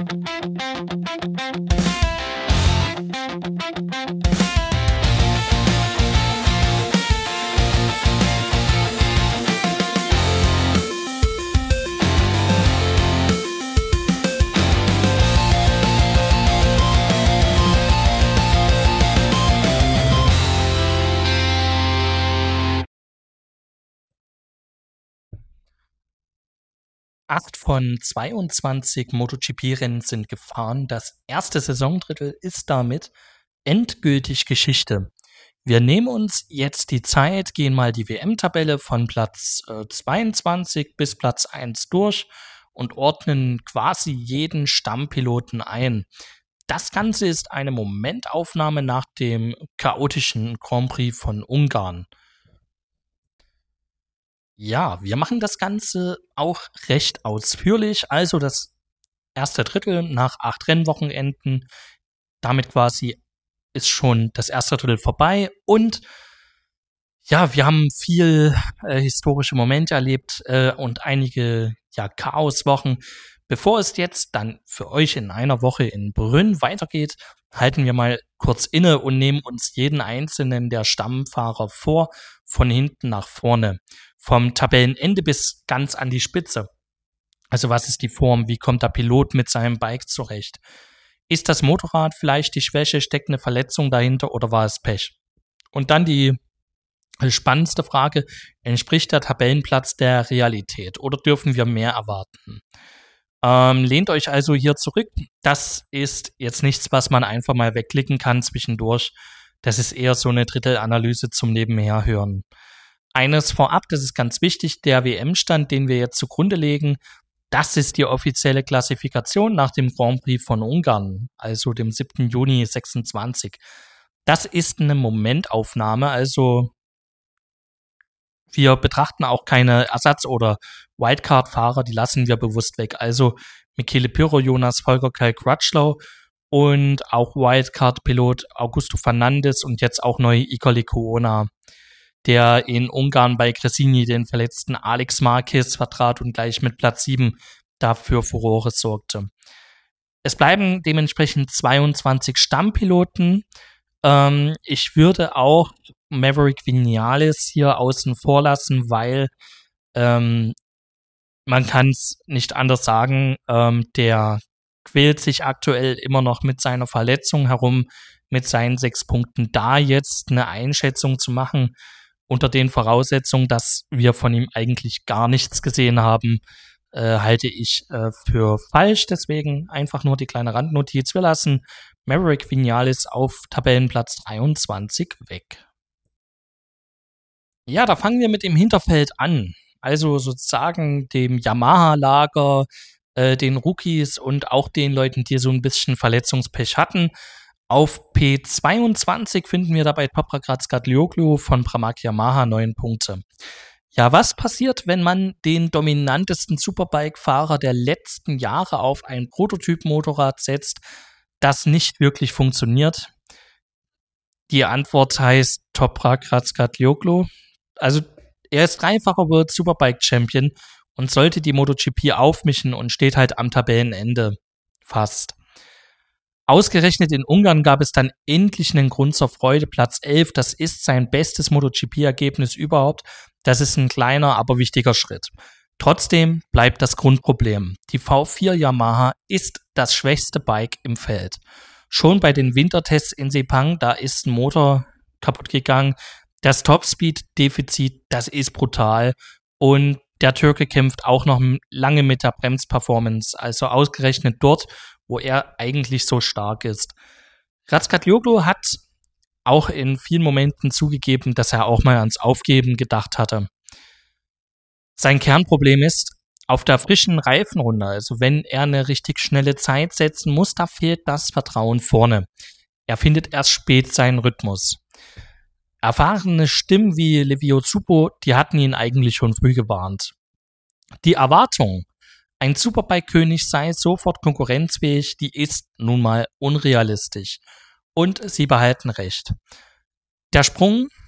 Acht von 22 MotoGP-Rennen sind gefahren. Das erste Saisondrittel ist damit endgültig Geschichte. Wir nehmen uns jetzt die Zeit, gehen mal die WM-Tabelle von Platz 22 bis Platz 1 durch und ordnen quasi jeden Stammpiloten ein. Das Ganze ist eine Momentaufnahme nach dem chaotischen Grand Prix von Ungarn. Ja, wir machen das Ganze auch recht ausführlich. Also das erste Drittel nach 8 Rennwochenenden. Damit quasi ist schon das erste Drittel vorbei. Und ja, wir haben viel historische Momente erlebt und einige Chaoswochen. Bevor es jetzt dann für euch in einer Woche in Brünn weitergeht, halten wir mal kurz inne und nehmen uns jeden einzelnen der Stammfahrer vor, von hinten nach vorne. Vom Tabellenende bis ganz an die Spitze. Also was ist die Form? Wie kommt der Pilot mit seinem Bike zurecht? Ist das Motorrad vielleicht die Schwäche? Steckt eine Verletzung dahinter oder war es Pech? Und dann die spannendste Frage, entspricht der Tabellenplatz der Realität oder dürfen wir mehr erwarten? Lehnt euch also hier zurück. Das ist jetzt nichts, was man einfach mal wegklicken kann zwischendurch. Das ist eher so eine Drittelanalyse zum Nebenherhören. Eines vorab, das ist ganz wichtig, der WM-Stand, den wir jetzt zugrunde legen, das ist die offizielle Klassifikation nach dem Grand Prix von Ungarn, also dem 7. Juni 26. Das ist eine Momentaufnahme, also wir betrachten auch keine Ersatz- oder Wildcard-Fahrer, die lassen wir bewusst weg. Also Michele Pirro, Jonas Folger, Kyle Crutchlow und auch Wildcard-Pilot Augusto Fernandes und jetzt auch neu Iker Lecuona, der in Ungarn bei Gresini den verletzten Alex Marquez vertrat und gleich mit Platz 7 dafür Furore sorgte. Es bleiben dementsprechend 22 Stammpiloten. Ich würde auch Maverick Vinales hier außen vor lassen, weil man kann es nicht anders sagen, der quält sich aktuell immer noch mit seiner Verletzung herum, mit seinen 6 Punkten. Da jetzt eine Einschätzung zu machen, unter den Voraussetzungen, dass wir von ihm eigentlich gar nichts gesehen haben, halte ich für falsch. Deswegen einfach nur die kleine Randnotiz. Wir lassen Maverick Vinales auf Tabellenplatz 23 weg. Ja, da fangen wir mit dem Hinterfeld an. Also sozusagen dem Yamaha-Lager, den Rookies und auch den Leuten, die so ein bisschen Verletzungspech hatten. Auf P22 finden wir dabei Toprak Razgatlioglu von Pramac Yamaha 9 Punkte. Ja, was passiert, wenn man den dominantesten Superbike-Fahrer der letzten Jahre auf ein Prototyp-Motorrad setzt, das nicht wirklich funktioniert? Die Antwort heißt Toprak Razgatlioglu. Also er ist dreifacher World Superbike Champion und sollte die MotoGP aufmischen und steht halt am Tabellenende fast. Ausgerechnet in Ungarn gab es dann endlich einen Grund zur Freude. Platz 11, das ist sein bestes MotoGP-Ergebnis überhaupt. Das ist ein kleiner, aber wichtiger Schritt. Trotzdem bleibt das Grundproblem. Die V4 Yamaha ist das schwächste Bike im Feld. Schon bei den Wintertests in Sepang, da ist ein Motor kaputt gegangen. Das Topspeed-Defizit, das ist brutal. Und der Türke kämpft auch noch lange mit der Bremsperformance. Also ausgerechnet dort, wo er eigentlich so stark ist. Razgatlioglu hat auch in vielen Momenten zugegeben, dass er auch mal ans Aufgeben gedacht hatte. Sein Kernproblem ist, auf der frischen Reifenrunde, also wenn er eine richtig schnelle Zeit setzen muss, da fehlt das Vertrauen vorne. Er findet erst spät seinen Rhythmus. Erfahrene Stimmen wie Livio Zupo, die hatten ihn eigentlich schon früh gewarnt. Die Erwartung, ein Superbike-König sei sofort konkurrenzfähig, die ist nun mal unrealistisch. Und sie behalten recht. Der Sprung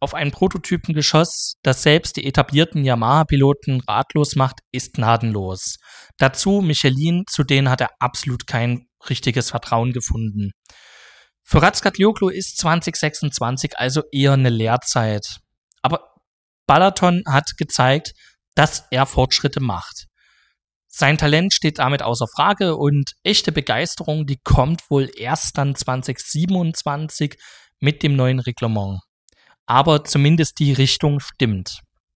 auf einen Prototypengeschoss, das selbst die etablierten Yamaha-Piloten ratlos macht, ist gnadenlos. Dazu Michelin, zu denen hat er absolut kein richtiges Vertrauen gefunden. Für Razgatlioglu ist 2026 also eher eine Lehrzeit. Aber Balaton hat gezeigt, dass er Fortschritte macht. Sein Talent steht damit außer Frage und echte Begeisterung, die kommt wohl erst dann 2027 mit dem neuen Reglement. Aber zumindest die Richtung stimmt.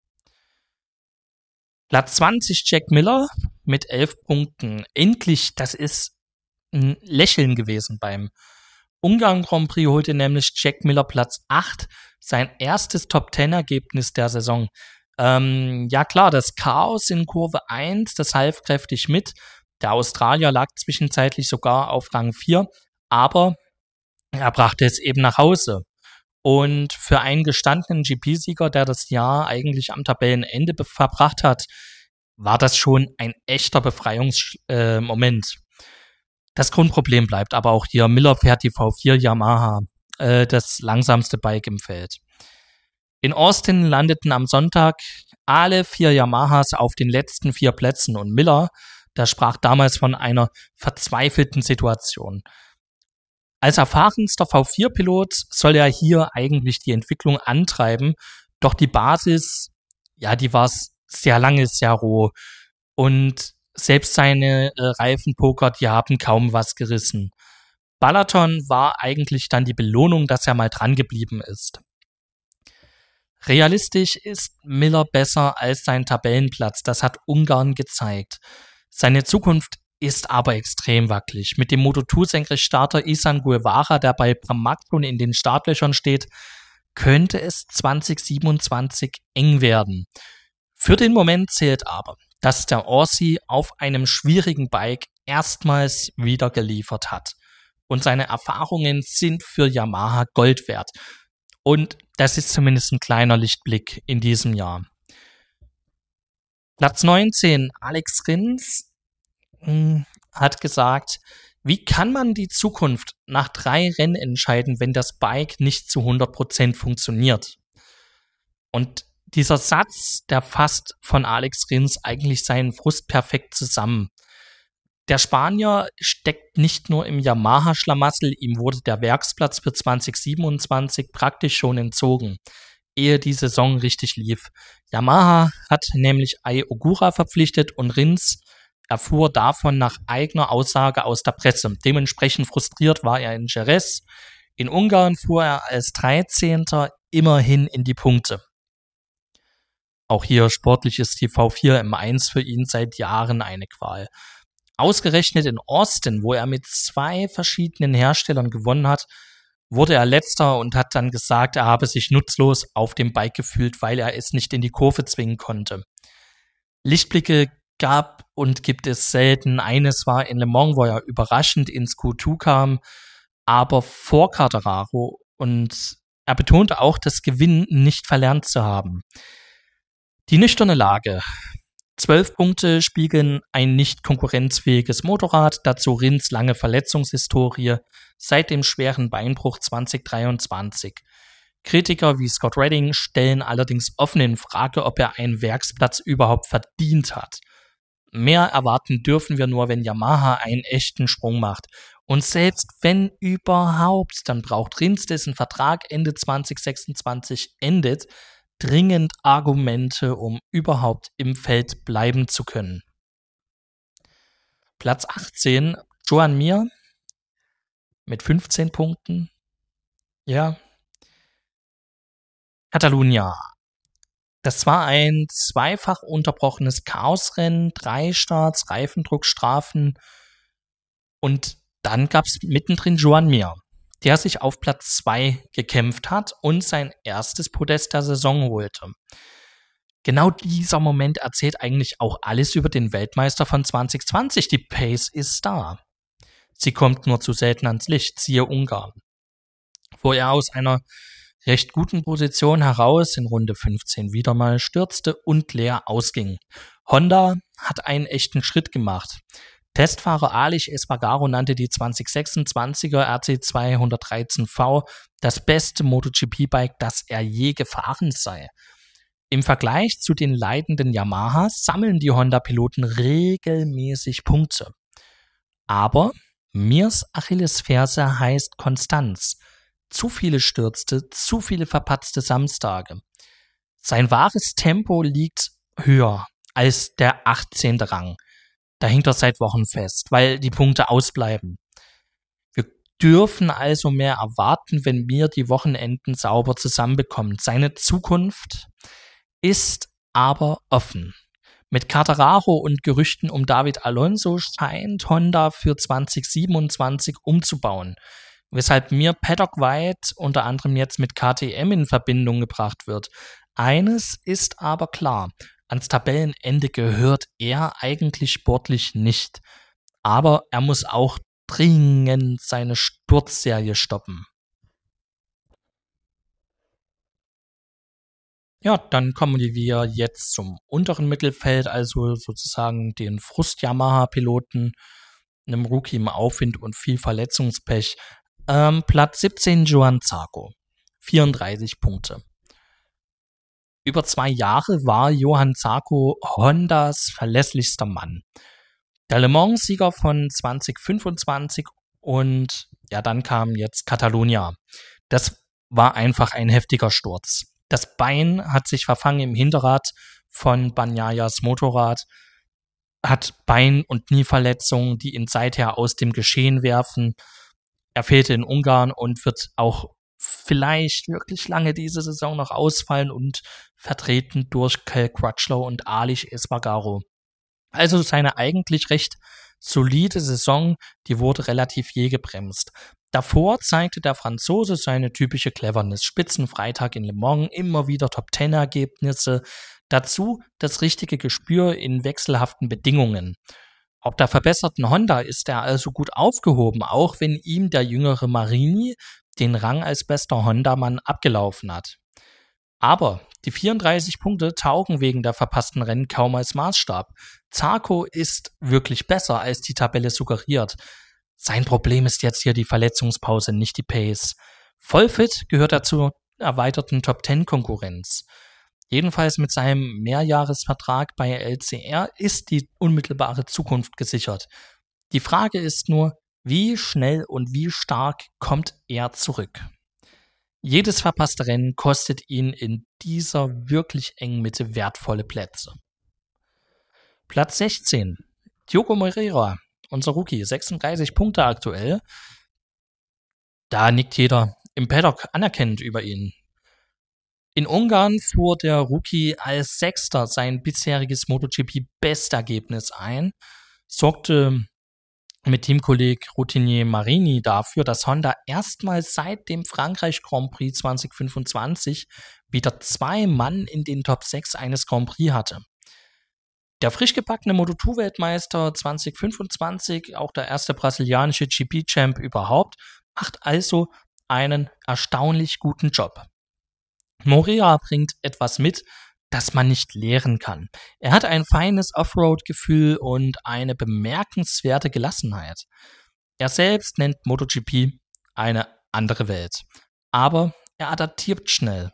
Platz 20 Jack Miller mit 11 Punkten. Endlich, das ist ein Lächeln gewesen beim Ungarn Grand Prix, holte nämlich Jack Miller Platz 8, sein erstes Top-10-Ergebnis der Saison. Ja klar, das Chaos in Kurve 1, das half kräftig mit. Der Australier lag zwischenzeitlich sogar auf Rang 4, aber er brachte es eben nach Hause. Und für einen gestandenen GP-Sieger, der das Jahr eigentlich am Tabellenende verbracht hat, war das schon ein echter Befreiungsmoment. Das Grundproblem bleibt aber auch hier. Miller fährt die V4 Yamaha, das langsamste Bike im Feld. In Austin landeten am Sonntag alle 4 Yamahas auf den letzten 4 Plätzen und Miller, der sprach damals von einer verzweifelten Situation. Als erfahrenster V4-Pilot soll er hier eigentlich die Entwicklung antreiben, doch die Basis, ja, die war sehr lange, sehr roh und selbst seine Reifenpoker, die haben kaum was gerissen. Balaton war eigentlich dann die Belohnung, dass er mal dran geblieben ist. Realistisch ist Miller besser als sein Tabellenplatz, das hat Ungarn gezeigt. Seine Zukunft ist aber extrem wackelig. Mit dem Moto2-Senkrechtstarter Isan Guevara, der bei Bramagdon in den Startlöchern steht, könnte es 2027 eng werden. Für den Moment zählt aber, dass der Aussie auf einem schwierigen Bike erstmals wieder geliefert hat. Und seine Erfahrungen sind für Yamaha Gold wert. Und das ist zumindest ein kleiner Lichtblick in diesem Jahr. Platz 19, Alex Rins hat gesagt, wie kann man die Zukunft nach 3 Rennen entscheiden, wenn das Bike nicht zu 100% funktioniert? Und dieser Satz, der fasst von Alex Rins eigentlich seinen Frust perfekt zusammen. Der Spanier steckt nicht nur im Yamaha-Schlamassel, ihm wurde der Werksplatz für 2027 praktisch schon entzogen, ehe die Saison richtig lief. Yamaha hat nämlich Ai Ogura verpflichtet und Rins erfuhr davon nach eigener Aussage aus der Presse. Dementsprechend frustriert war er in Jerez. In Ungarn fuhr er als 13. immerhin in die Punkte. Auch hier sportlich ist die V4 M1 für ihn seit Jahren eine Qual. Ausgerechnet in Austin, wo er mit 2 verschiedenen Herstellern gewonnen hat, wurde er Letzter und hat dann gesagt, er habe sich nutzlos auf dem Bike gefühlt, weil er es nicht in die Kurve zwingen konnte. Lichtblicke gab und gibt es selten. Eines war in Le Mans, wo er überraschend ins Q2 kam, aber vor Quartararo, und er betonte auch, das Gewinnen nicht verlernt zu haben. Die nüchterne Lage. 12 Punkte spiegeln ein nicht konkurrenzfähiges Motorrad, dazu Rins lange Verletzungshistorie seit dem schweren Beinbruch 2023. Kritiker wie Scott Redding stellen allerdings offen in Frage, ob er einen Werksplatz überhaupt verdient hat. Mehr erwarten dürfen wir nur, wenn Yamaha einen echten Sprung macht. Und selbst wenn überhaupt, dann braucht Rins, dessen Vertrag Ende 2026 endet, dringend Argumente, um überhaupt im Feld bleiben zu können. Platz 18, Joan Mir mit 15 Punkten. Ja. Catalunya. Das war ein zweifach unterbrochenes Chaosrennen, 3 Starts, Reifendruckstrafen und dann gab es mittendrin Joan Mir, der sich auf Platz 2 gekämpft hat und sein erstes Podest der Saison holte. Genau dieser Moment erzählt eigentlich auch alles über den Weltmeister von 2020. Die Pace ist da. Sie kommt nur zu selten ans Licht, siehe Ungarn, wo er aus einer recht guten Position heraus in Runde 15 wieder mal stürzte und leer ausging. Honda hat einen echten Schritt gemacht. Testfahrer Aleix Espargaro nannte die 2026er RC213V das beste MotoGP-Bike, das er je gefahren sei. Im Vergleich zu den leidenden Yamahas sammeln die Honda-Piloten regelmäßig Punkte. Aber Mirs Achillesferse heißt Konstanz. Zu viele Stürzte, zu viele verpatzte Samstage. Sein wahres Tempo liegt höher als der 18. Rang. Da hängt er seit Wochen fest, weil die Punkte ausbleiben. Wir dürfen also mehr erwarten, wenn Mir die Wochenenden sauber zusammenbekommt. Seine Zukunft ist aber offen. Mit Quartararo und Gerüchten um David Alonso scheint Honda für 2027 umzubauen, weshalb Mir paddock-weit unter anderem jetzt mit KTM in Verbindung gebracht wird. Eines ist aber klar: Ans Tabellenende gehört er eigentlich sportlich nicht. Aber er muss auch dringend seine Sturzserie stoppen. Ja, dann kommen wir jetzt zum unteren Mittelfeld, also sozusagen den Frust-Yamaha-Piloten, einem Rookie im Aufwind und viel Verletzungspech. Platz 17 Johann Zarco, 34 Punkte. Über 2 Jahre war Johann Zarco Hondas verlässlichster Mann. Der Le Mans-Sieger von 2025 und ja, dann kam jetzt Catalunya. Das war einfach ein heftiger Sturz. Das Bein hat sich verfangen im Hinterrad von Bagnaiyas Motorrad, hat Bein- und Knieverletzungen, die ihn seither aus dem Geschehen werfen. Er fehlte in Ungarn und wird auch vielleicht wirklich lange diese Saison noch ausfallen und vertreten durch Cal Crutchlow und Aleix Espargaro. Also seine eigentlich recht solide Saison, die wurde relativ je gebremst. Davor zeigte der Franzose seine typische Cleverness. Spitzenfreitag in Le Mans, immer wieder Top-10-Ergebnisse. Dazu das richtige Gespür in wechselhaften Bedingungen. Ob der verbesserten Honda ist er also gut aufgehoben, auch wenn ihm der jüngere Marini den Rang als bester Honda-Mann abgelaufen hat. Aber die 34 Punkte taugen wegen der verpassten Rennen kaum als Maßstab. Zarco ist wirklich besser, als die Tabelle suggeriert. Sein Problem ist jetzt hier die Verletzungspause, nicht die Pace. Vollfit gehört er zur erweiterten Top-10-Konkurrenz. Jedenfalls mit seinem Mehrjahresvertrag bei LCR ist die unmittelbare Zukunft gesichert. Die Frage ist nur, wie schnell und wie stark kommt er zurück? Jedes verpasste Rennen kostet ihn in dieser wirklich engen Mitte wertvolle Plätze. Platz 16. Diogo Moreira, unser Rookie, 36 Punkte aktuell. Da nickt jeder im Paddock anerkennend über ihn. In Ungarn fuhr der Rookie als Sechster sein bisheriges MotoGP-Bestergebnis ein, sorgte mit Teamkolleg Routinier Marini dafür, dass Honda erstmals seit dem Frankreich Grand Prix 2025 wieder 2 Mann in den Top 6 eines Grand Prix hatte. Der frisch gebackene Moto2-Weltmeister 2025, auch der erste brasilianische GP-Champ überhaupt, macht also einen erstaunlich guten Job. Moreira bringt etwas mit, das man nicht lehren kann. Er hat ein feines Offroad-Gefühl und eine bemerkenswerte Gelassenheit. Er selbst nennt MotoGP eine andere Welt. Aber er adaptiert schnell.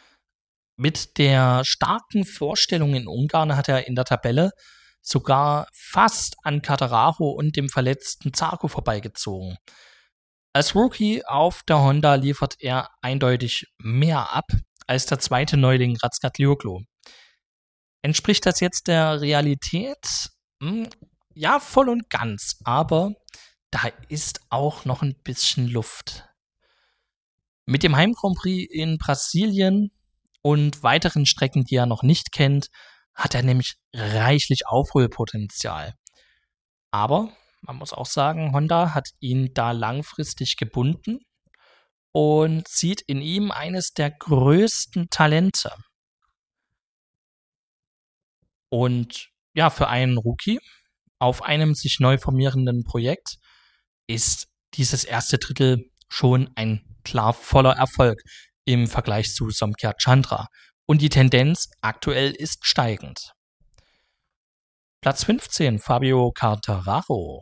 Mit der starken Vorstellung in Ungarn hat er in der Tabelle sogar fast an Quartararo und dem verletzten Zarco vorbeigezogen. Als Rookie auf der Honda liefert er eindeutig mehr ab als der zweite Neuling Razgatlioglu. Entspricht das jetzt der Realität? Ja, voll und ganz, aber da ist auch noch ein bisschen Luft. Mit dem Heim-Grand Prix in Brasilien und weiteren Strecken, die er noch nicht kennt, hat er nämlich reichlich Aufholpotenzial. Aber man muss auch sagen, Honda hat ihn da langfristig gebunden und sieht in ihm eines der größten Talente. Und ja, für einen Rookie auf einem sich neu formierenden Projekt ist dieses erste Drittel schon ein klar voller Erfolg im Vergleich zu Somkya Chandra. Und die Tendenz aktuell ist steigend. Platz 15, Fabio Quartararo.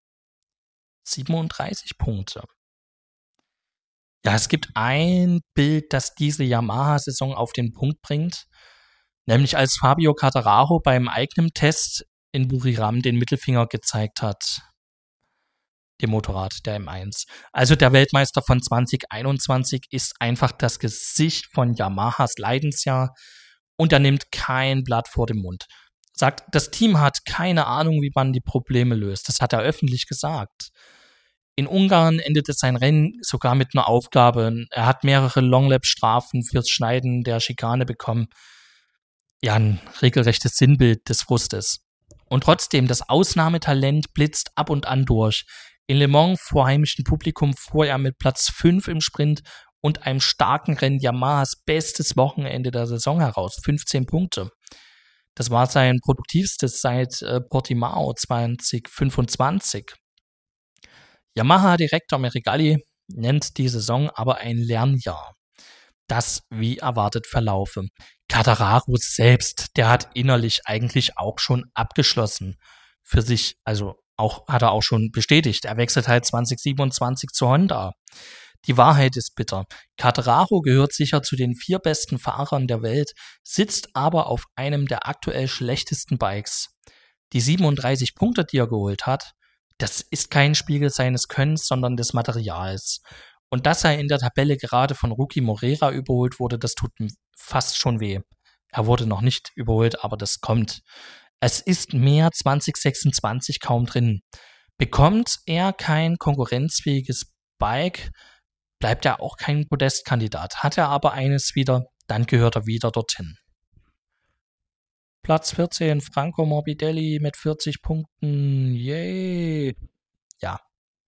37 Punkte. Ja, es gibt ein Bild, das diese Yamaha-Saison auf den Punkt bringt, nämlich als Fabio Quartararo beim eigenen Test in Buriram den Mittelfinger gezeigt hat. Dem Motorrad, der M1. Also der Weltmeister von 2021 ist einfach das Gesicht von Yamahas Leidensjahr und er nimmt kein Blatt vor den Mund. Sagt, das Team hat keine Ahnung, wie man die Probleme löst. Das hat er öffentlich gesagt. In Ungarn endete sein Rennen sogar mit einer Aufgabe. Er hat mehrere Longlap-Strafen fürs Schneiden der Schikane bekommen. Ja, ein regelrechtes Sinnbild des Frustes. Und trotzdem, das Ausnahmetalent blitzt ab und an durch. In Le Mans vor heimischem Publikum fuhr er mit Platz 5 im Sprint und einem starken Rennen Yamahas bestes Wochenende der Saison heraus. 15 Punkte. Das war sein produktivstes seit Portimao 2025. Yamaha-Direktor Meregali nennt die Saison aber ein Lernjahr, das wie erwartet verlaufe. Quartararo selbst, der hat innerlich eigentlich auch schon abgeschlossen für sich, also hat er auch schon bestätigt. Er wechselt halt 2027 zu Honda. Die Wahrheit ist bitter. Quartararo gehört sicher zu den 4 besten Fahrern der Welt, sitzt aber auf einem der aktuell schlechtesten Bikes. Die 37 Punkte, die er geholt hat, das ist kein Spiegel seines Könnens, sondern des Materials. Und dass er in der Tabelle gerade von Rookie Morera überholt wurde, das tut ihm fast schon weh. Er wurde noch nicht überholt, aber das kommt. Es ist mehr 2026 kaum drin. Bekommt er kein konkurrenzfähiges Bike, bleibt er auch kein Podestkandidat. Hat er aber eines wieder, dann gehört er wieder dorthin. Platz 14, Franco Morbidelli mit 40 Punkten. Yay! Ja.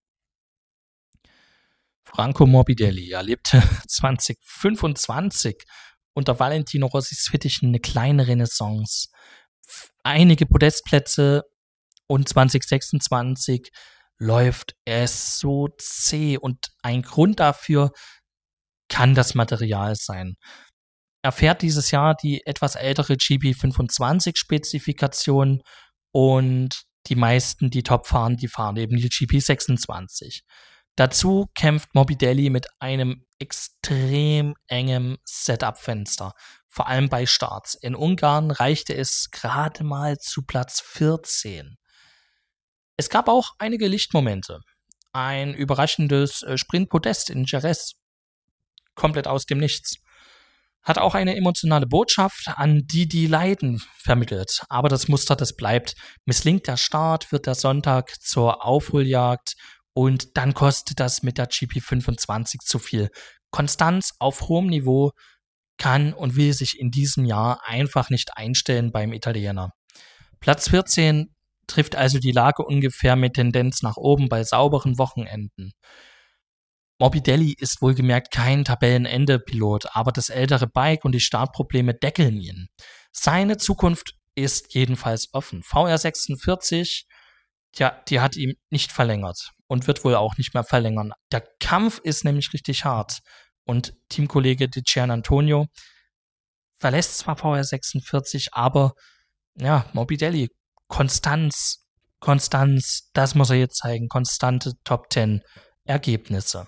Franco Morbidelli erlebte 2025 unter Valentino Rossis Fittichen eine kleine Renaissance. Einige Podestplätze und 2026 läuft es so zäh und ein Grund dafür kann das Material sein. Er fährt dieses Jahr die etwas ältere GP25-Spezifikation und die meisten, die top fahren, die fahren eben die GP26. Dazu kämpft Morbidelli mit einem extrem engen Setup-Fenster, vor allem bei Starts. In Ungarn reichte es gerade mal zu Platz 14. Es gab auch einige Lichtmomente. Ein überraschendes Sprint-Podest in Jerez, komplett aus dem Nichts. Hat auch eine emotionale Botschaft an die leiden, vermittelt. Aber das Muster, das bleibt. Misslingt der Start, wird der Sonntag zur Aufholjagd und dann kostet das mit der GP25 zu viel. Konstanz auf hohem Niveau kann und will sich in diesem Jahr einfach nicht einstellen beim Italiener. Platz 14 trifft also die Lage ungefähr mit Tendenz nach oben bei sauberen Wochenenden. Morbidelli ist wohlgemerkt kein Tabellenende-Pilot, aber das ältere Bike und die Startprobleme deckeln ihn. Seine Zukunft ist jedenfalls offen. VR46, die hat ihm nicht verlängert und wird wohl auch nicht mehr verlängern. Der Kampf ist nämlich richtig hart. Und Teamkollege Di Giannantonio verlässt zwar VR46, aber ja, Morbidelli, Konstanz, das muss er jetzt zeigen. Konstante Top 10 Ergebnisse.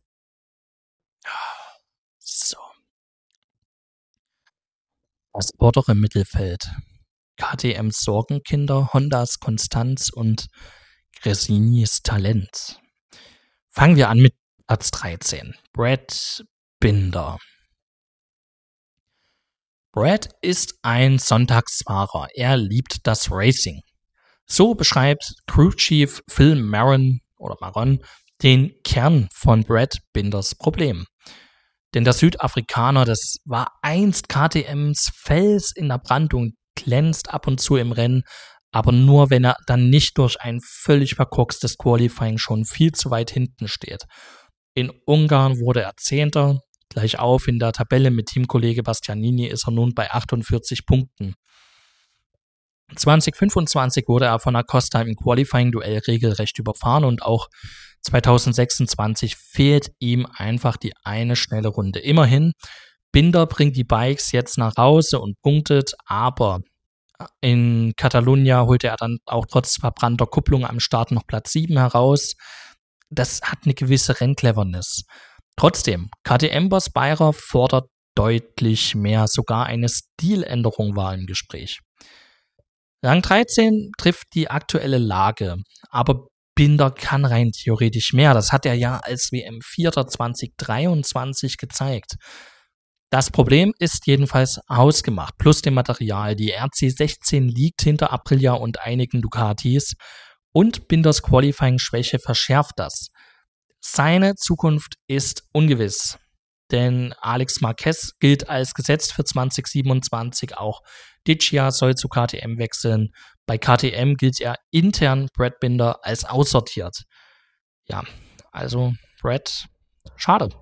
So. Das vordere Mittelfeld. KTMs Sorgenkinder, Hondas Konstanz und Gresinis Talent. Fangen wir an mit Platz 13. Brad Binder. Brad ist ein Sonntagsfahrer. Er liebt das Racing. So beschreibt Crew Chief Phil Maron den Kern von Brad Binders Problem. Denn der Südafrikaner, das war einst KTMs Fels in der Brandung, glänzt ab und zu im Rennen, aber nur, wenn er dann nicht durch ein völlig verkorkstes Qualifying schon viel zu weit hinten steht. In Ungarn wurde er 10. Gleich auf in der Tabelle mit Teamkollege Bastianini ist er nun bei 48 Punkten. 2025 wurde er von Acosta im Qualifying-Duell regelrecht überfahren und auch 2026 fehlt ihm einfach die eine schnelle Runde. Immerhin, Binder bringt die Bikes jetzt nach Hause und punktet, aber In Catalunya holte er dann auch trotz verbrannter Kupplung am Start noch Platz 7 heraus. Das hat eine gewisse Renncleverness. Trotzdem, KTM-Boss Beirer fordert deutlich mehr. Sogar eine Stiländerung war im Gespräch. Rang 13 trifft die aktuelle Lage, aber Binder kann rein theoretisch mehr. Das hat er ja als WM-Vierter 2023 gezeigt. Das Problem ist jedenfalls hausgemacht, plus dem Material. Die RC16 liegt hinter Aprilia und einigen Ducatis und Binders Qualifying-Schwäche verschärft das. Seine Zukunft ist ungewiss, denn Alex Marquez gilt als gesetzt für 2027. Auch Diccia soll zu KTM wechseln. Bei KTM gilt er intern Brad Binder als aussortiert. Ja, also Brad, schade.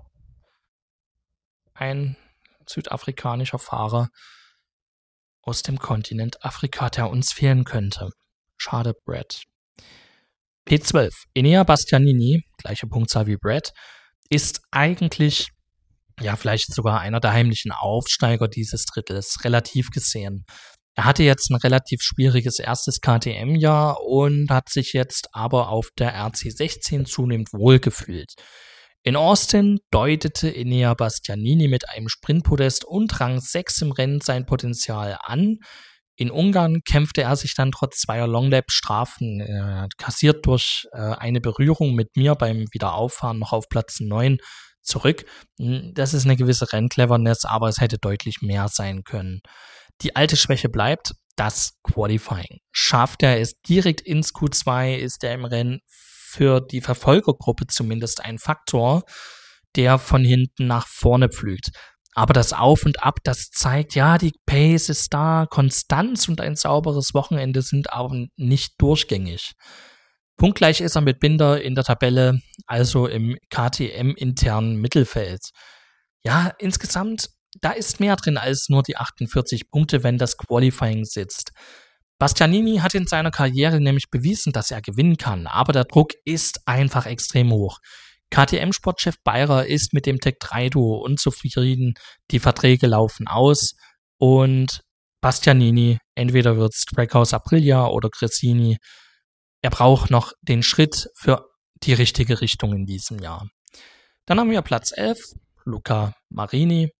Ein südafrikanischer Fahrer aus dem Kontinent Afrika, der uns fehlen könnte. Schade, Brad. P12. Enea Bastianini, gleiche Punktzahl wie Brad, ist eigentlich, ja, vielleicht sogar einer der heimlichen Aufsteiger dieses Drittels, relativ gesehen. Er hatte jetzt ein relativ schwieriges erstes KTM-Jahr und hat sich jetzt aber auf der RC16 zunehmend wohlgefühlt. In Austin deutete Enea Bastianini mit einem Sprintpodest und Rang 6 im Rennen sein Potenzial an. In Ungarn kämpfte er sich dann trotz zweier Longlap-Strafen, kassiert durch eine Berührung mit mir beim Wiederauffahren noch auf Platz 9 zurück. Das ist eine gewisse Renncleverness, aber es hätte deutlich mehr sein können. Die alte Schwäche bleibt, das Qualifying. Schafft er es direkt ins Q2, ist er im Rennen für die Verfolgergruppe zumindest ein Faktor, der von hinten nach vorne pflügt. Aber das Auf und Ab, das zeigt, ja, die Pace ist da, Konstanz und ein sauberes Wochenende sind aber nicht durchgängig. Punktgleich ist er mit Binder in der Tabelle, also im KTM-internen Mittelfeld. Ja, insgesamt, da ist mehr drin als nur die 48 Punkte, wenn das Qualifying sitzt. Bastianini hat in seiner Karriere nämlich bewiesen, dass er gewinnen kann, aber der Druck ist einfach extrem hoch. KTM-Sportchef Beirer ist mit dem Tech3-Duo unzufrieden, die Verträge laufen aus und Bastianini, entweder wird's Trackhouse Aprilia oder Gresini, er braucht noch den Schritt für die richtige Richtung in diesem Jahr. Dann haben wir Platz 11, Luca Marini.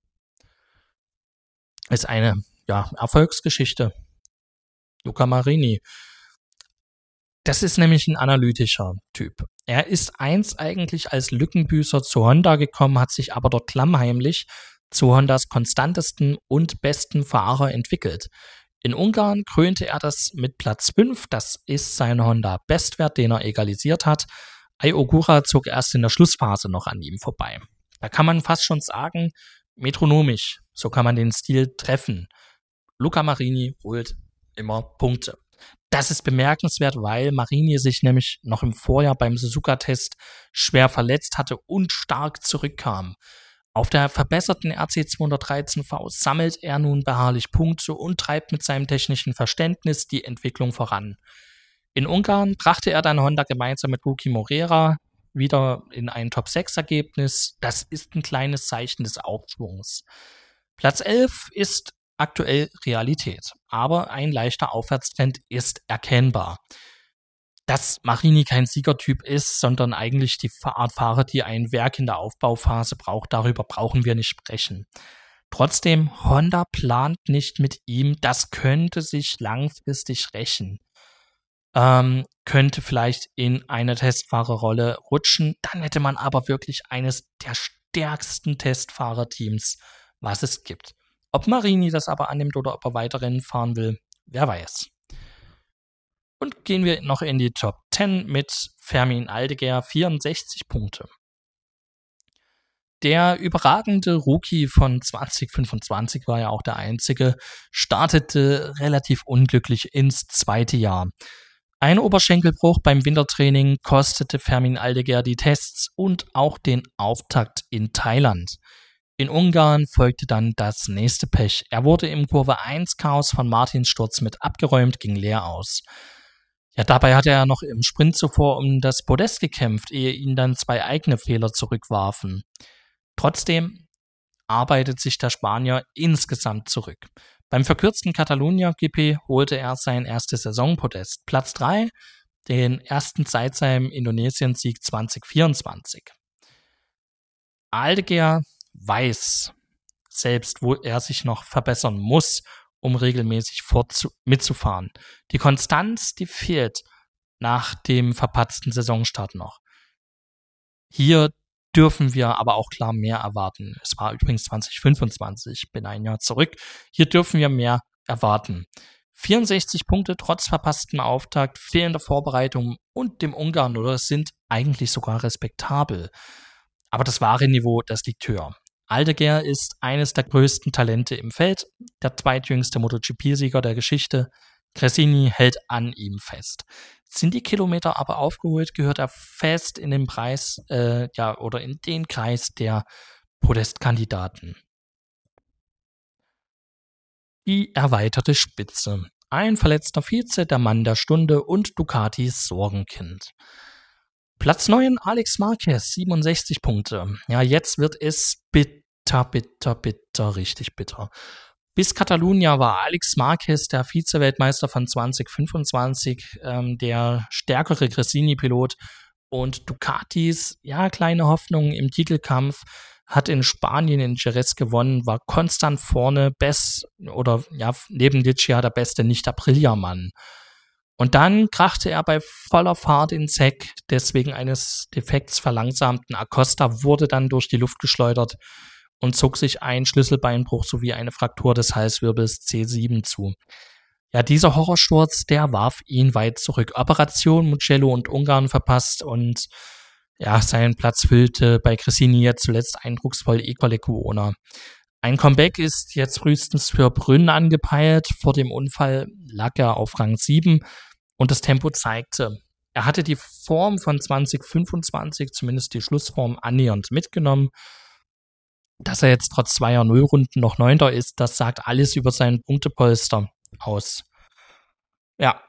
Ist eine Erfolgsgeschichte. Luca Marini. Das ist nämlich ein analytischer Typ. Er ist einst eigentlich als Lückenbüßer zu Honda gekommen, hat sich aber dort klammheimlich zu Hondas konstantesten und besten Fahrer entwickelt. In Ungarn krönte er das mit Platz 5, das ist sein Honda-Bestwert, den er egalisiert hat. Ai Ogura zog erst in der Schlussphase noch an ihm vorbei. Da kann man fast schon sagen, metronomisch, so kann man den Stil treffen. Luca Marini holt immer Punkte. Das ist bemerkenswert, weil Marini sich nämlich noch im Vorjahr beim Suzuka-Test schwer verletzt hatte und stark zurückkam. Auf der verbesserten RC213V sammelt er nun beharrlich Punkte und treibt mit seinem technischen Verständnis die Entwicklung voran. In Ungarn brachte er dann Honda gemeinsam mit Rookie Morera wieder in ein Top-6-Ergebnis. Das ist ein kleines Zeichen des Aufschwungs. Platz 11 ist aktuell Realität, aber ein leichter Aufwärtstrend ist erkennbar. Dass Marini kein Siegertyp ist, sondern eigentlich die Art Fahrer, die ein Werk in der Aufbauphase braucht, darüber brauchen wir nicht sprechen. Trotzdem, Honda plant nicht mit ihm, das könnte sich langfristig rächen. Könnte vielleicht in eine Testfahrerrolle rutschen, dann hätte man aber wirklich eines der stärksten Testfahrerteams, was es gibt. Ob Marini das aber annimmt oder ob er weiter Rennen fahren will, wer weiß. Und gehen wir noch in die Top 10 mit Fermin Aldeguer, 64 Punkte. Der überragende Rookie von 2025 war ja auch der einzige, startete relativ unglücklich ins zweite Jahr. Ein Oberschenkelbruch beim Wintertraining kostete Fermin Aldeguer die Tests und auch den Auftakt in Thailand. In Ungarn folgte dann das nächste Pech. Er wurde im Kurve 1 Chaos von Martins Sturz mit abgeräumt, ging leer aus. Ja, dabei hatte er noch im Sprint zuvor um das Podest gekämpft, ehe ihn dann zwei eigene Fehler zurückwarfen. Trotzdem arbeitet sich der Spanier insgesamt zurück. Beim verkürzten Catalunya-GP holte er sein erstes Saisonpodest, Platz 3, den ersten seit seinem Indonesien-Sieg 2024. Aldeguer weiß selbst, wo er sich noch verbessern muss, um regelmäßig mitzufahren. Die Konstanz, die fehlt nach dem verpatzten Saisonstart noch. Hier dürfen wir aber auch klar mehr erwarten. Es war übrigens 2025, bin ein Jahr zurück. Hier dürfen wir mehr erwarten. 64 Punkte trotz verpasstem Auftakt, fehlender Vorbereitung und dem Ungarn oder sind eigentlich sogar respektabel. Aber das wahre Niveau, das liegt höher. Aldeguer ist eines der größten Talente im Feld, der zweitjüngste MotoGP-Sieger der Geschichte. Gresini hält an ihm fest. Sind die Kilometer aber aufgeholt, gehört er fest in den Preis, oder in den Kreis der Podestkandidaten. Die erweiterte Spitze. Ein verletzter Vize, der Mann der Stunde und Ducatis Sorgenkind. Platz 9, Alex Marquez, 67 Punkte. Ja, jetzt wird es bitter, richtig bitter. Bis Catalunya war Alex Marquez der Vize-Weltmeister von 2025, der stärkere Gresini-Pilot und Ducatis, ja, kleine Hoffnungen im Titelkampf, hat in Spanien in Jerez gewonnen, war konstant vorne, neben Licia der beste Nicht-Aprilia-Mann. Und dann krachte er bei voller Fahrt ins Heck, deswegen eines Defekts verlangsamten Acosta, wurde dann durch die Luft geschleudert und zog sich ein Schlüsselbeinbruch sowie eine Fraktur des Halswirbels C7 zu. Ja, dieser Horrorsturz, der warf ihn weit zurück. Operation Mugello und Ungarn verpasst und ja, seinen Platz füllte bei Gresini jetzt zuletzt eindrucksvoll Equale Cuona. Ein Comeback ist jetzt frühestens für Brünn angepeilt. Vor dem Unfall lag er auf Rang 7 und das Tempo zeigte. Er hatte die Form von 2025, zumindest die Schlussform, annähernd mitgenommen. Dass er jetzt trotz zweier Nullrunden noch 9. ist, das sagt alles über seinen Punktepolster aus. Ja,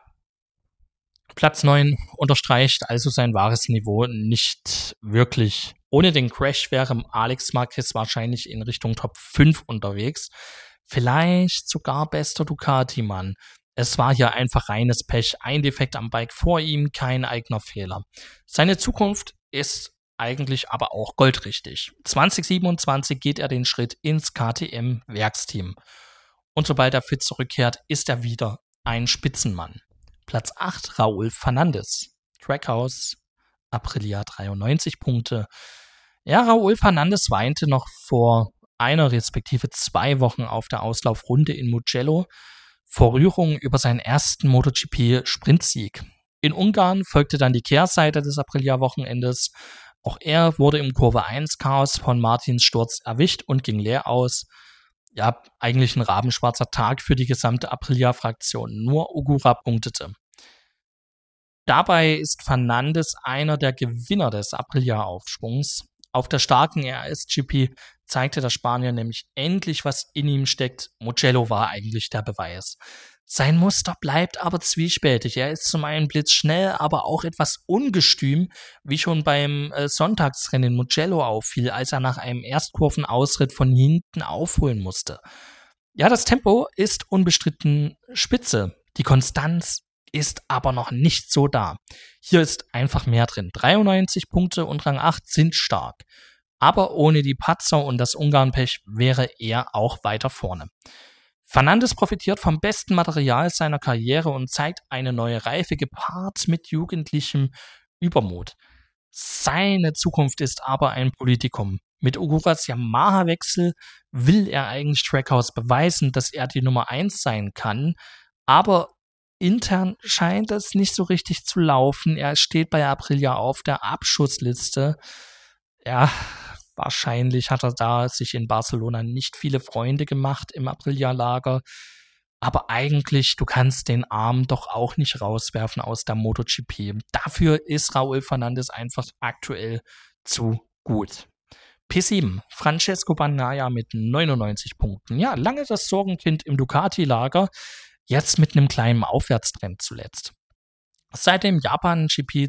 Platz 9 unterstreicht also sein wahres Niveau nicht wirklich. Ohne den Crash wäre Alex Marquez wahrscheinlich in Richtung Top 5 unterwegs. Vielleicht sogar bester Ducati-Mann. Es war hier einfach reines Pech. Ein Defekt am Bike vor ihm, kein eigener Fehler. Seine Zukunft ist eigentlich aber auch goldrichtig. 2027 geht er den Schritt ins KTM-Werksteam. Und sobald er fit zurückkehrt, ist er wieder ein Spitzenmann. Platz 8, Raúl Fernández. Trackhouse, Aprilia 93 Punkte. Ja, Raúl Fernández weinte noch vor einer respektive 2 Wochen auf der Auslaufrunde in Mugello vor Rührung über seinen ersten MotoGP-Sprintsieg. In Ungarn folgte dann die Kehrseite des Aprilia-Wochenendes. Auch er wurde im Kurve 1 Chaos von Martins Sturz erwischt und ging leer aus. Ja, eigentlich ein rabenschwarzer Tag für die gesamte Aprilia-Fraktion. Nur Ogura punktete. Dabei ist Fernández einer der Gewinner des Aprilia-Aufschwungs. Auf der starken RS-GP zeigte der Spanier nämlich endlich, was in ihm steckt. Mugello war eigentlich der Beweis. Sein Muster bleibt aber zwiespältig. Er ist zum einen blitzschnell, aber auch etwas ungestüm, wie schon beim Sonntagsrennen in Mugello auffiel, als er nach einem Erstkurvenausritt von hinten aufholen musste. Ja, das Tempo ist unbestritten spitze. Die Konstanz ist aber noch nicht so da. Hier ist einfach mehr drin. 93 Punkte und Rang 8 sind stark. Aber ohne die Patzer und das Ungarn-Pech wäre er auch weiter vorne. Fernández profitiert vom besten Material seiner Karriere und zeigt eine neue Reife gepaart mit jugendlichem Übermut. Seine Zukunft ist aber ein Politikum. Mit Oguras Yamaha-Wechsel will er eigentlich Trackhouse beweisen, dass er die Nummer 1 sein kann, aber intern scheint es nicht so richtig zu laufen. Er steht bei Aprilia auf der Abschussliste. Ja, wahrscheinlich hat er da sich in Barcelona nicht viele Freunde gemacht im Aprilia-Lager. Aber eigentlich, du kannst den Arm doch auch nicht rauswerfen aus der MotoGP. Dafür ist Raúl Fernández einfach aktuell zu gut. P7, Francesco Bagnaia mit 99 Punkten. Ja, lange das Sorgenkind im Ducati-Lager, jetzt mit einem kleinen Aufwärtstrend zuletzt. Seit dem Japan-GP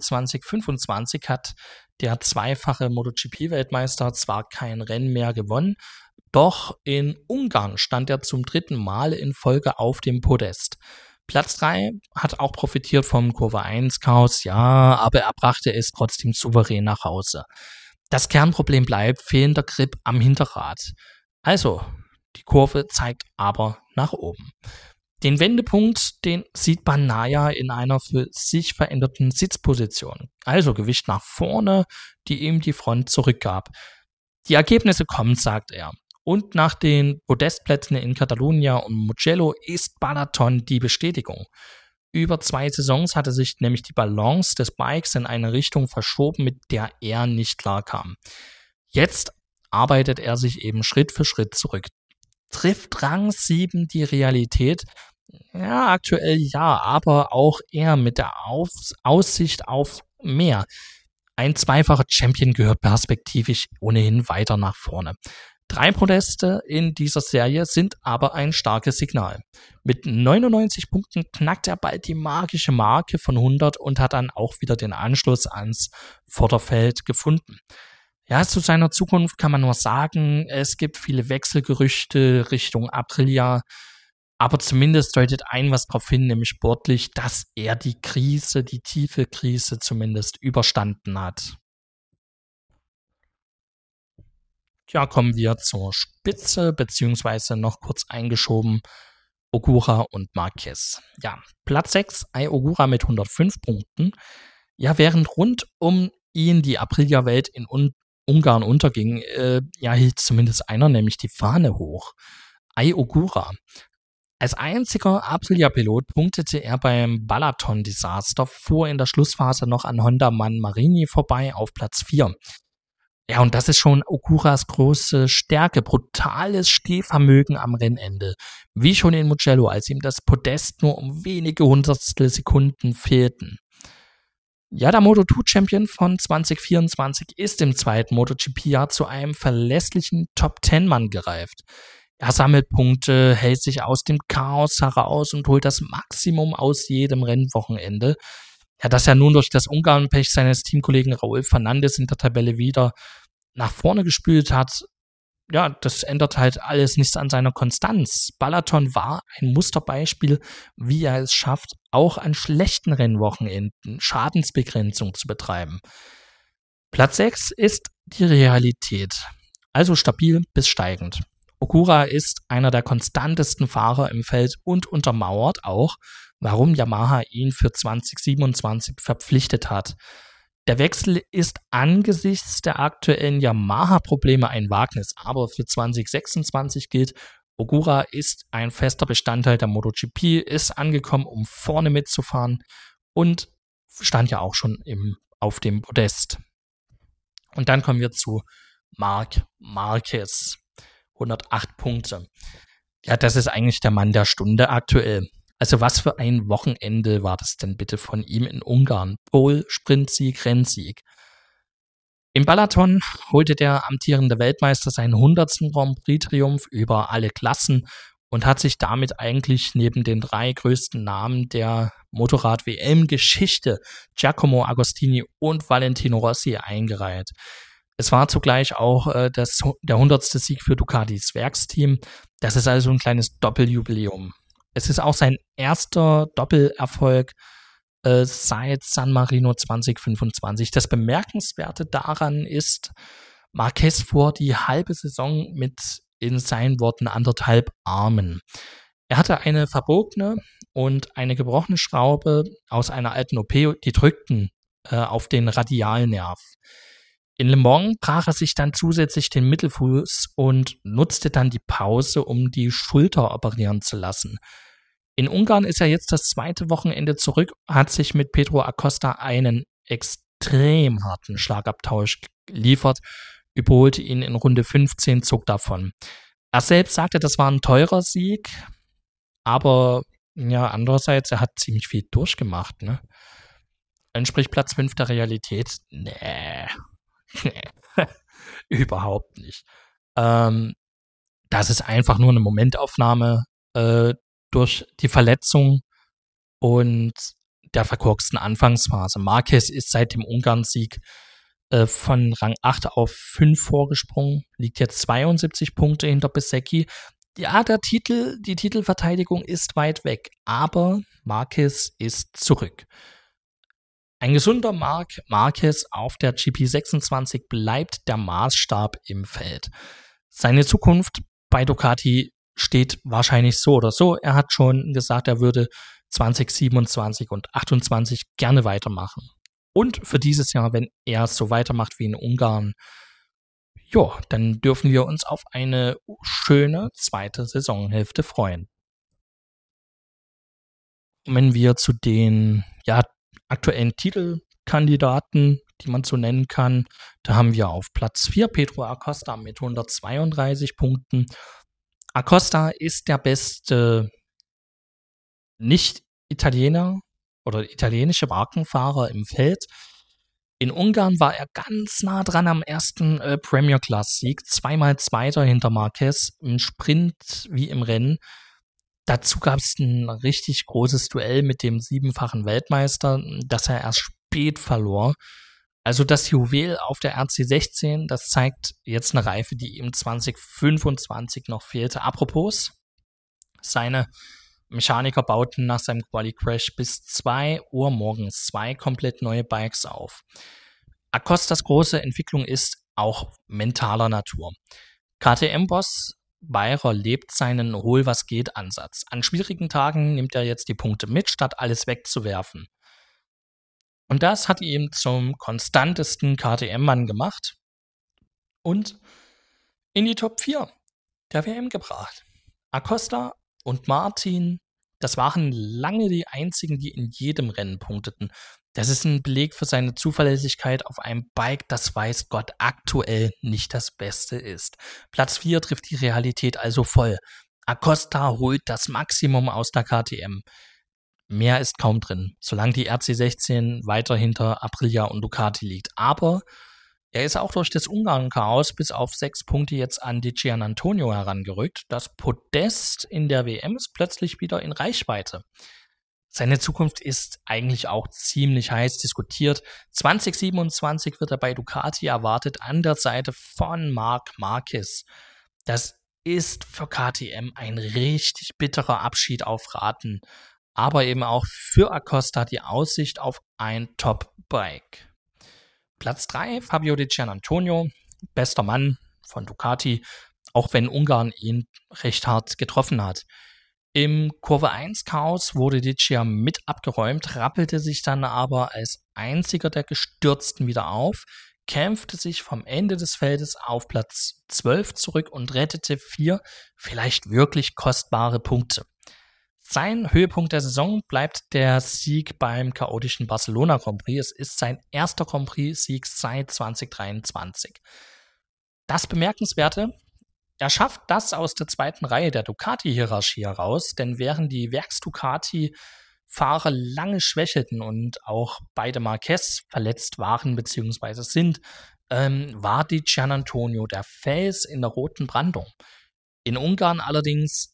2025 hat der zweifache MotoGP-Weltmeister zwar kein Rennen mehr gewonnen, Doch in Ungarn stand er zum 3. Mal in Folge auf dem Podest. Platz 3 hat auch profitiert vom Kurve 1 Chaos, ja, aber er brachte es trotzdem souverän nach Hause. Das Kernproblem bleibt fehlender Grip am Hinterrad. Also, die Kurve zeigt aber nach oben. Den Wendepunkt, den sieht Bagnaia in einer für sich veränderten Sitzposition. Also Gewicht nach vorne, die ihm die Front zurückgab. Die Ergebnisse kommen, sagt er. Und nach den Podestplätzen in Catalunya und Mugello ist Balaton die Bestätigung. Über 2 Saisons hatte sich nämlich die Balance des Bikes in eine Richtung verschoben, mit der er nicht klarkam. Jetzt arbeitet er sich eben Schritt für Schritt zurück. Trifft Rang 7 die Realität? Ja, aktuell ja, aber auch eher mit der Aussicht auf mehr. Ein zweifacher Champion gehört perspektivisch ohnehin weiter nach vorne. 3 Podeste in dieser Serie sind aber ein starkes Signal. Mit 99 Punkten knackt er bald die magische Marke von 100 und hat dann auch wieder den Anschluss ans Vorderfeld gefunden. Ja, zu seiner Zukunft kann man nur sagen, es gibt viele Wechselgerüchte Richtung Aprilia, aber zumindest deutet ein was darauf hin, nämlich sportlich, dass er die Krise, die tiefe Krise zumindest überstanden hat. Ja, kommen wir zur Spitze, beziehungsweise noch kurz eingeschoben, Ogura und Marquez. Ja, Platz 6, Ai Ogura mit 105 Punkten. Ja, während rund um ihn die Aprilia-Welt in Ungarn unterging, hielt zumindest einer nämlich die Fahne hoch. Ai Ogura. Als einziger Aprilia-Pilot punktete er beim Balaton-Desaster, fuhr in der Schlussphase noch an Honda-Mann Marini vorbei auf Platz 4. Ja, und das ist schon Oguras große Stärke, brutales Stehvermögen am Rennende. Wie schon in Mugello, als ihm das Podest nur um wenige Hundertstel Sekunden fehlten. Ja, der Moto2-Champion von 2024 ist im zweiten MotoGP-Jahr zu einem verlässlichen Top-10-Mann gereift. Er sammelt Punkte, hält sich aus dem Chaos heraus und holt das Maximum aus jedem Rennwochenende. Ja, dass er nun durch das Ungarn-Pech seines Teamkollegen Raúl Fernández in der Tabelle wieder nach vorne gespült hat, ja, das ändert halt alles nichts an seiner Konstanz. Balaton war ein Musterbeispiel, wie er es schafft, auch an schlechten Rennwochenenden Schadensbegrenzung zu betreiben. Platz 6 ist die Realität, also stabil bis steigend. Ogura ist einer der konstantesten Fahrer im Feld und untermauert auch, warum Yamaha ihn für 2027 verpflichtet hat. Der Wechsel ist angesichts der aktuellen Yamaha-Probleme ein Wagnis, aber für 2026 gilt, Ogura ist ein fester Bestandteil der MotoGP, ist angekommen, um vorne mitzufahren und stand ja auch schon auf dem Podest. Und dann kommen wir zu Marc Marquez, 108 Punkte. Ja, das ist eigentlich der Mann der Stunde aktuell. Also was für ein Wochenende war das denn bitte von ihm in Ungarn? Pole, Sprintsieg, Rennsieg. Im Balaton holte der amtierende Weltmeister seinen 100. Grand Prix-Triumph über alle Klassen und hat sich damit eigentlich neben den 3 größten Namen der Motorrad-WM-Geschichte, Giacomo Agostini und Valentino Rossi, eingereiht. Es war zugleich auch der 100. Sieg für Ducatis Werksteam. Das ist also ein kleines Doppeljubiläum. Es ist auch sein erster Doppelerfolg seit San Marino 2025. Das Bemerkenswerte daran ist, Marquez fuhr die halbe Saison mit, in seinen Worten, 1,5 Armen. Er hatte eine verbogene und eine gebrochene Schraube aus einer alten OP, die drückten auf den Radialnerv. In Le Mans brach er sich dann zusätzlich den Mittelfuß und nutzte dann die Pause, um die Schulter operieren zu lassen. In Ungarn ist er jetzt das 2. Wochenende zurück, hat sich mit Pedro Acosta einen extrem harten Schlagabtausch geliefert, überholte ihn in Runde 15, zog davon. Er selbst sagte, das war ein teurer Sieg, aber ja, andererseits, er hat ziemlich viel durchgemacht, ne? Entspricht Platz 5 der Realität? Nee. Überhaupt nicht. Das ist einfach nur eine Momentaufnahme durch die Verletzung und der verkorksten Anfangsphase. Marquez ist seit dem Ungarn-Sieg von Rang 8 auf 5 vorgesprungen, liegt jetzt 72 Punkte hinter Bezzecchi. Ja, die Titelverteidigung ist weit weg, aber Marquez ist zurück. Ein gesunder Marc Marquez auf der GP26 bleibt der Maßstab im Feld. Seine Zukunft bei Ducati steht wahrscheinlich so oder so. Er hat schon gesagt, er würde 2027 und 28 gerne weitermachen. Und für dieses Jahr, wenn er so weitermacht wie in Ungarn, ja, dann dürfen wir uns auf eine schöne zweite Saisonhälfte freuen. Wenn wir zu den aktuellen Titelkandidaten, die man so nennen kann, da haben wir auf Platz 4 Pedro Acosta mit 132 Punkten. Acosta ist der beste Nicht-Italiener oder italienische Markenfahrer im Feld. In Ungarn war er ganz nah dran am ersten Premier Class-Sieg, zweimal Zweiter hinter Marquez, im Sprint wie im Rennen. Dazu gab es ein richtig großes Duell mit dem 7-fachen Weltmeister, das er erst spät verlor. Also das Juwel auf der RC16, das zeigt jetzt eine Reife, die ihm 2025 noch fehlte. Apropos, seine Mechaniker bauten nach seinem Quali-Crash bis 2 Uhr morgens 2 komplett neue Bikes auf. Acostas große Entwicklung ist auch mentaler Natur. KTM-Boss Beirer lebt seinen Hol-was-geht-Ansatz. An schwierigen Tagen nimmt er jetzt die Punkte mit, statt alles wegzuwerfen. Und das hat ihn zum konstantesten KTM-Mann gemacht und in die Top 4 der WM gebracht. Acosta und Martin, das waren lange die einzigen, die in jedem Rennen punkteten. Das ist ein Beleg für seine Zuverlässigkeit auf einem Bike, das weiß Gott aktuell nicht das Beste ist. Platz 4 trifft die Realität also voll. Acosta holt das Maximum aus der KTM. Mehr ist kaum drin, solange die RC16 weiter hinter Aprilia und Ducati liegt. Aber er ist auch durch das Ungarn-Chaos bis auf 6 Punkte jetzt an Di Giannantonio herangerückt. Das Podest in der WM ist plötzlich wieder in Reichweite. Seine Zukunft ist eigentlich auch ziemlich heiß diskutiert. 2027 wird er bei Ducati erwartet an der Seite von Marc Marquez. Das ist für KTM ein richtig bitterer Abschied auf Raten, aber eben auch für Acosta die Aussicht auf ein Top-Bike. Platz 3, Fabio Di Giannantonio, bester Mann von Ducati, auch wenn Ungarn ihn recht hart getroffen hat. Im Kurve 1 Chaos wurde Di Gia mit abgeräumt, rappelte sich dann aber als einziger der Gestürzten wieder auf, kämpfte sich vom Ende des Feldes auf Platz 12 zurück und rettete 4 vielleicht wirklich kostbare Punkte. Sein Höhepunkt der Saison bleibt der Sieg beim chaotischen Barcelona Grand Prix. Es ist sein erster Grand Prix-Sieg seit 2023. Das Bemerkenswerte: Er schafft das aus der zweiten Reihe der Ducati-Hierarchie heraus, denn während die Werks-Ducati-Fahrer lange schwächelten und auch beide Marquez verletzt waren bzw. sind, war Di Giannantonio der Fels in der roten Brandung. In Ungarn allerdings,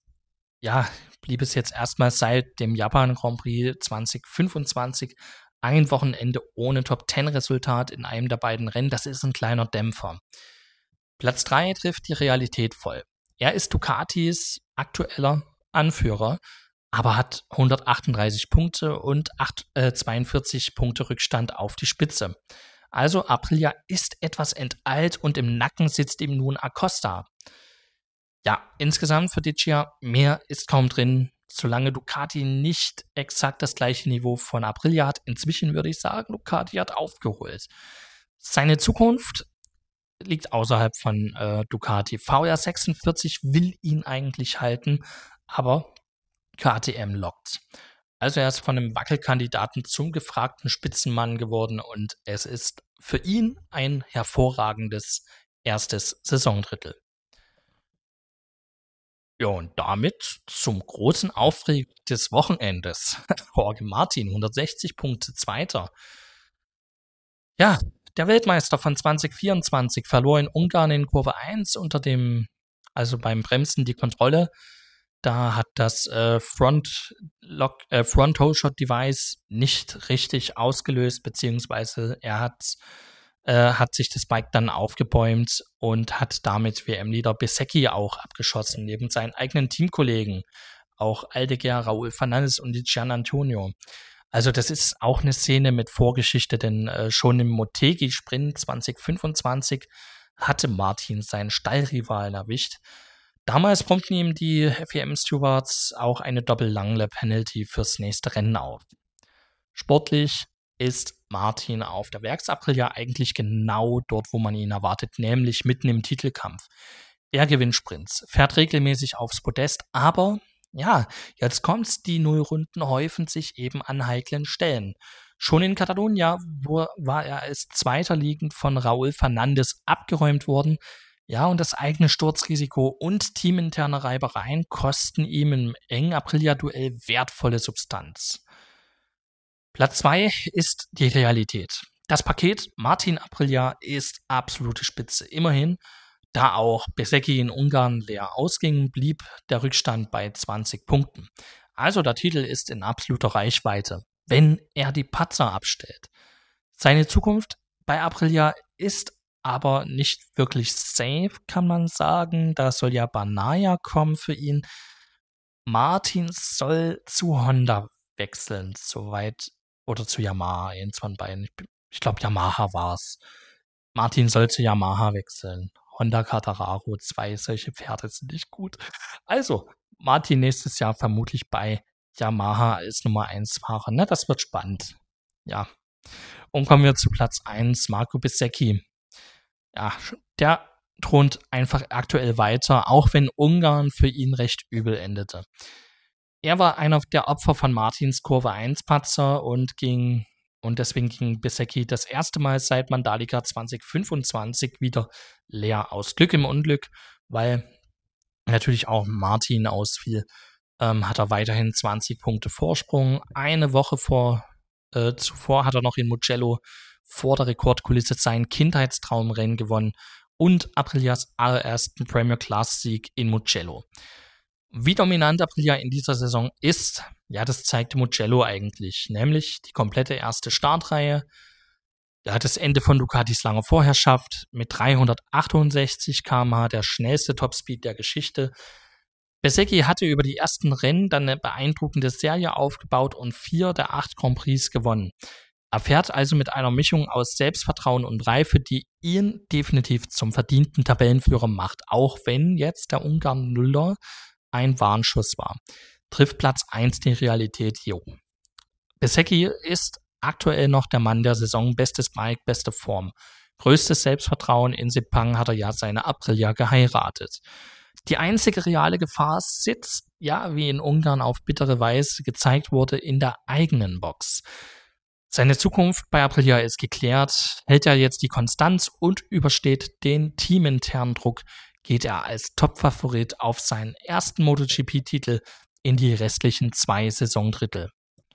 blieb es jetzt erstmal seit dem Japan Grand Prix 2025 ein Wochenende ohne Top-10-Resultat in einem der beiden Rennen. Das ist ein kleiner Dämpfer. Platz 3 trifft die Realität voll. Er ist Ducatis aktueller Anführer, aber hat 138 Punkte und 42 Punkte Rückstand auf die Spitze. Also Aprilia ist etwas enteilt und im Nacken sitzt ihm nun Acosta. Ja, insgesamt für Di Gia mehr ist kaum drin, solange Ducati nicht exakt das gleiche Niveau von Aprilia hat. Inzwischen würde ich sagen, Ducati hat aufgeholt. Seine Zukunft liegt außerhalb von Ducati. VR46 will ihn eigentlich halten, aber KTM lockt. Also er ist von einem Wackelkandidaten zum gefragten Spitzenmann geworden und es ist für ihn ein hervorragendes erstes Saisondrittel. Ja, und damit zum großen Aufreger des Wochenendes. Jorge Martin, 160 Punkte, Zweiter. Ja, der Weltmeister von 2024 verlor in Ungarn in Kurve 1 also beim Bremsen die Kontrolle. Da hat das Front Whole Shot Device nicht richtig ausgelöst, beziehungsweise er hat hat sich das Bike dann aufgebäumt und hat damit WM-Leader Bezzecchi auch abgeschossen, neben seinen eigenen Teamkollegen, auch Aldeguer, Raúl Fernández und Gian Antonio. Also das ist auch eine Szene mit Vorgeschichte, denn schon im Motegi-Sprint 2025 hatte Martin seinen Stallrivalen erwischt. Damals brummten ihm die FIM-Stewards auch eine Doppel-Langlap-Penalty fürs nächste Rennen auf. Sportlich ist Martin auf der Werks-Aprilia eigentlich genau dort, wo man ihn erwartet, nämlich mitten im Titelkampf. Er gewinnt Sprints, fährt regelmäßig aufs Podest, aber ja, jetzt kommt's, die Nullrunden häufen sich eben an heiklen Stellen. Schon in Catalunya war er als Zweiter liegend von Raúl Fernández abgeräumt worden. Ja, und das eigene Sturzrisiko und teaminterne Reibereien kosten ihm im engen Aprilia-Duell wertvolle Substanz. Platz 2 ist die Realität. Das Paket Martin Aprilia ist absolute Spitze. Immerhin, da auch Bezzecchi in Ungarn leer ausging, blieb der Rückstand bei 20 Punkten. Also der Titel ist in absoluter Reichweite, wenn er die Patzer abstellt. Seine Zukunft bei Aprilia ist aber nicht wirklich safe, kann man sagen. Da soll ja Bagnaia kommen für ihn. Martin soll zu Honda wechseln, soweit, oder zu Yamaha, eins von beiden. Ich glaube, Yamaha war's. Martin soll zu Yamaha wechseln. Honda Quartararo, 2 solche Pferde sind nicht gut. Also, Martin nächstes Jahr vermutlich bei Yamaha als Nummer 1 Fahrer. Ne, das wird spannend. Ja. Und kommen wir zu Platz 1, Marco Bezzecchi. Ja, der thront einfach aktuell weiter, auch wenn Ungarn für ihn recht übel endete. Er war einer der Opfer von Martins Kurve 1 Patzer und deswegen ging Bezzecchi das erste Mal seit Mandalika 2025 wieder leer aus. Glück im Unglück, weil natürlich auch Martin ausfiel, hat er weiterhin 20 Punkte Vorsprung. Eine Woche zuvor hat er noch in Mugello vor der Rekordkulisse sein Kindheitstraumrennen gewonnen und Aprilias allerersten Premier Class Sieg in Mugello. Wie dominant Aprilia in dieser Saison ist, ja, das zeigte Mugello eigentlich, nämlich die komplette erste Startreihe. Er hat das Ende von Ducatis lange Vorherrschaft mit 368 km/h, der schnellste Topspeed der Geschichte. Bezzecchi hatte über die ersten Rennen dann eine beeindruckende Serie aufgebaut und 4 der 8 Grand Prix gewonnen. Er fährt also mit einer Mischung aus Selbstvertrauen und Reife, die ihn definitiv zum verdienten Tabellenführer macht, auch wenn jetzt der Ungarn Nuller ein Warnschuss war. Trifft Platz 1 die Realität hier oben. Bezzecchi ist aktuell noch der Mann der Saison, bestes Bike, beste Form. Größtes Selbstvertrauen in Sepang hat er ja seine Aprilia geheiratet. Die einzige reale Gefahr sitzt, ja, wie in Ungarn auf bittere Weise gezeigt wurde, in der eigenen Box. Seine Zukunft bei Aprilia ist geklärt, hält er jetzt die Konstanz und übersteht den teaminternen Druck, geht er als Top-Favorit auf seinen ersten MotoGP-Titel in die restlichen 2 Saisondrittel.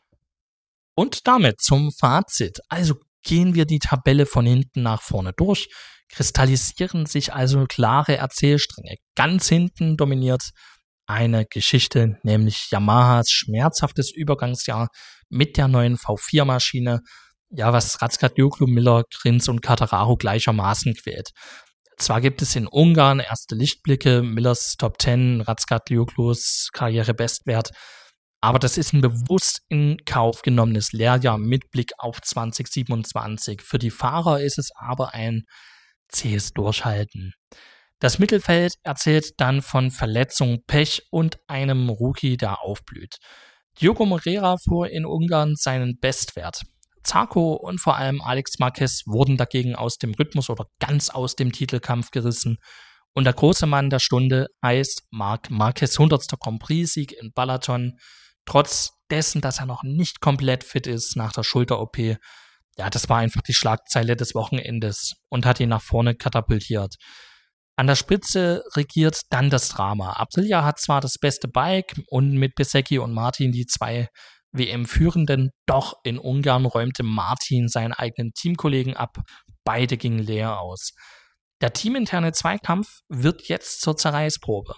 Und damit zum Fazit. Also gehen wir die Tabelle von hinten nach vorne durch, kristallisieren sich also klare Erzählstränge. Ganz hinten dominiert eine Geschichte, nämlich Yamahas schmerzhaftes Übergangsjahr mit der neuen V4-Maschine, ja, was Razgatlioglu, Miller, Grins und Quartararo gleichermaßen quält. Zwar gibt es in Ungarn erste Lichtblicke, Millers Top 10, Razgatlioglu's Karrierebestwert, aber das ist ein bewusst in Kauf genommenes Lehrjahr mit Blick auf 2027. Für die Fahrer ist es aber ein zähes Durchhalten. Das Mittelfeld erzählt dann von Verletzung, Pech und einem Rookie, der aufblüht. Diogo Moreira fuhr in Ungarn seinen Bestwert. Zarco und vor allem Alex Marquez wurden dagegen aus dem Rhythmus oder ganz aus dem Titelkampf gerissen. Und der große Mann der Stunde heißt Marc Marquez, 100. Grand Prix-Sieg in Balaton. Trotz dessen, dass er noch nicht komplett fit ist nach der Schulter-OP. Ja, das war einfach die Schlagzeile des Wochenendes und hat ihn nach vorne katapultiert. An der Spitze regiert dann das Drama. Aprilia hat zwar das beste Bike und mit Bezzecchi und Martin die 2 WM-Führenden, doch in Ungarn räumte Martin seinen eigenen Teamkollegen ab. Beide gingen leer aus. Der teaminterne Zweikampf wird jetzt zur Zerreißprobe.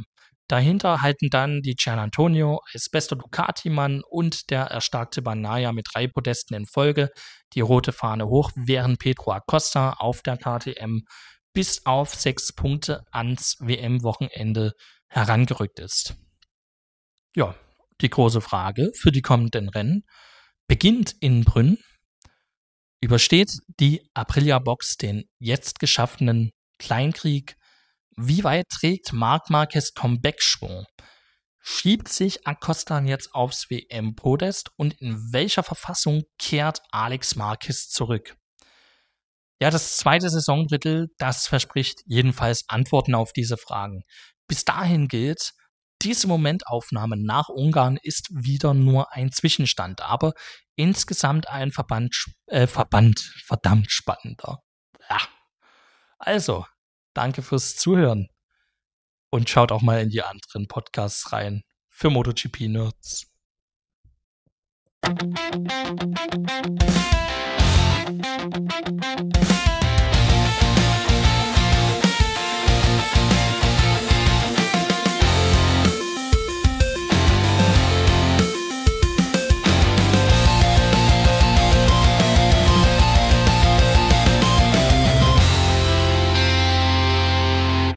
Dahinter halten dann die Gian Antonio als bester Ducati-Mann und der erstarkte Bagnaia mit 3 Podesten in Folge die rote Fahne hoch, während Pedro Acosta auf der KTM bis auf 6 Punkte ans WM-Wochenende herangerückt ist. Ja, die große Frage für die kommenden Rennen beginnt in Brünn. Übersteht die Aprilia-Box den jetzt geschaffenen Kleinkrieg? Wie weit trägt Marc Marquez Comeback-Schwung? Schiebt sich Acosta jetzt aufs WM-Podest und in welcher Verfassung kehrt Alex Marquez zurück? Ja, das zweite Saisondrittel, das verspricht jedenfalls Antworten auf diese Fragen. Bis dahin gilt, diese Momentaufnahme nach Ungarn ist wieder nur ein Zwischenstand, aber insgesamt ein verdammt spannender. Ja. Also, danke fürs Zuhören und schaut auch mal in die anderen Podcasts rein für MotoGP-Nerds.